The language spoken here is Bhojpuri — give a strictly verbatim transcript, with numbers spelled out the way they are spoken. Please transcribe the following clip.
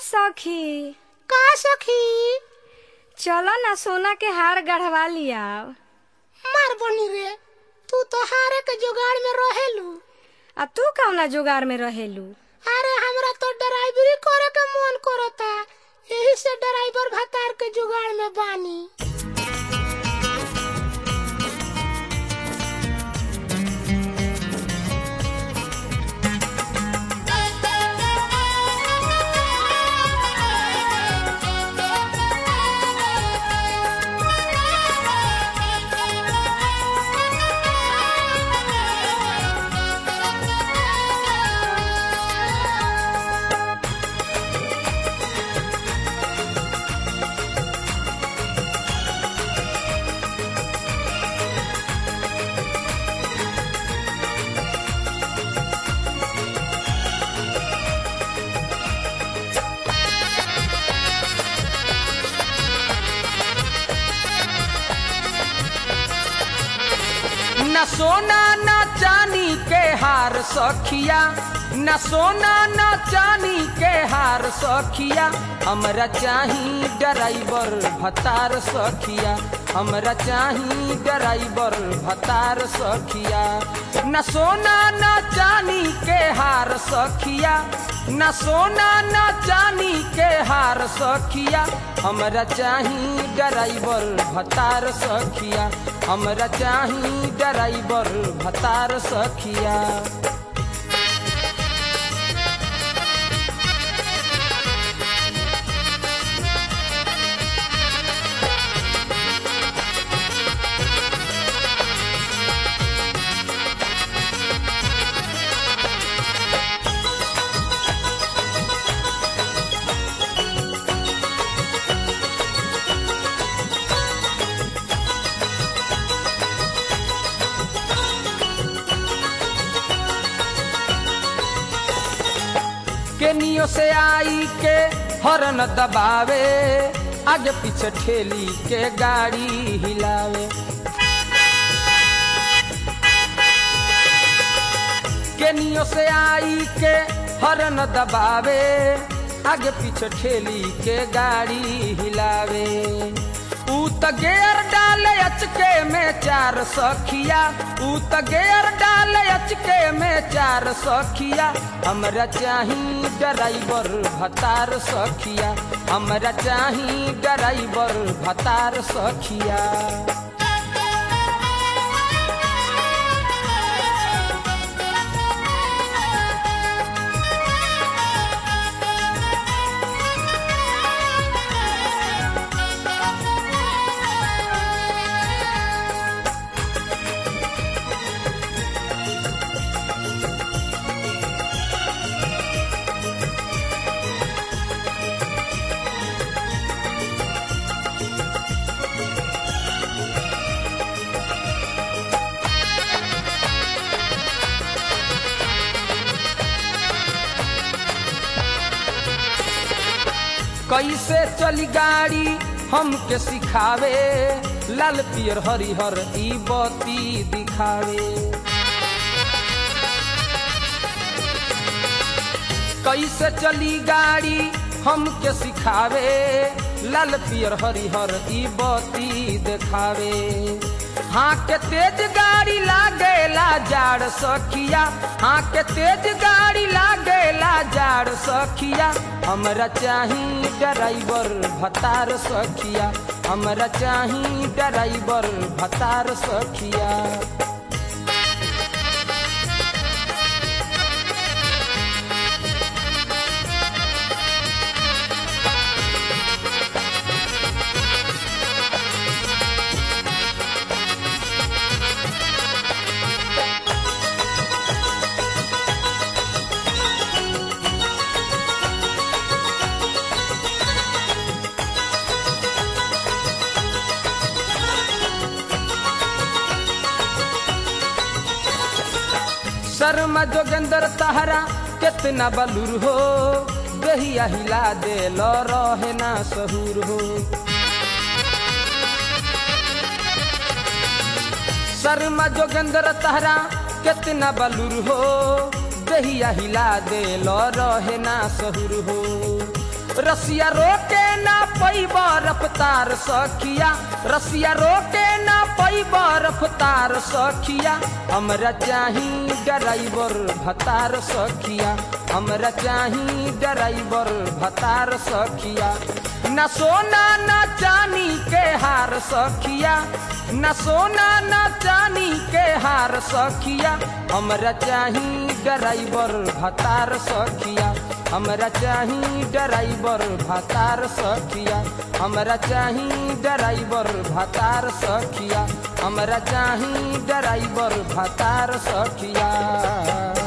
सखी। का सखी? चलो ना सोना के हार गढ़वा लिया। मार बनी रे, तू तो हारे के जुगाड़ में रहेलू। आ तू कौना जुगाड़ में रहेलू? अरे हमरा तो ड्राइवरी करे के मन करता, यही से ड्राइवर भतार के जुगाड़ में बानी। न सोना न चांदी के हार सखिया, न सोना न चांदी के हार सखिया, हमरा चाही ड्राइवर भतार सखिया, हमरा चाही ड्राइवर भतार सखिया। न सोना न चांदी के हार सखिया, न सोना न चांदी के हार सखिया, हमरा चाही ड्राइवर भतार सखिया, हमरा चाही ड्राइवर भतार सखिया। केनियो से आई के हॉर्न दबावे, आगे पीछे ठेली के गाड़ी हिलावे। केनियो से आई के हॉर्न दबावे, आगे पीछे ठेली के गाड़ी हिलावे। ऊ त गेयर डाले अचके में चार सखिया, ऊ त गेयर डाले अचके में चार सखिया, हमरा चाही ड्राइवर भतार सखिया, हमरा चाही ड्राइवर भतार सखिया। कैसे चली गाड़ी हमके सिखावे, लाल पियर हरिहर ई बत्ती दिखावे। कैसे चली गाड़ी हमके सिखावे, लाल पियर हरिहर ई बत्ती दिखावे। हाँ के तेज गाड़ी लागेला जाड़ सखिया, हाँ के तेज गाड़ी लागेला जाड़ सखिया, हमरा चाही ड्राइवर भतार सखिया, हमरा चाही ड्राइवर भतार सखिया। शर्मा जोगेंद्र तहरा कितना बलूर हो, दहिया हिला दे लो रहे ना सहूर हो। शर्मा जोगेंद्र तहरा कितना बलूर हो, दहिया हिला दे लो रहे ना सहूर हो। रसिया रोके ना पैब रफ्तार सखिया, रसिया रोके ना पैब रफ्तार सखिया, हमरा चाही ड्राइवर भतार सखिया, हमरा चाही ड्राइवर भतार सखिया। न सोना न चानी के हार सखिया, न सोना न चानी के हार सखिया, हमरा चाही ड्राइवर भतार सखिया, हमरा चाही ड्राइवर भतार सखिया, हमरा चाही ड्राइवर भतार सखिया, हमरा चाही ड्राइवर भतार सखिया।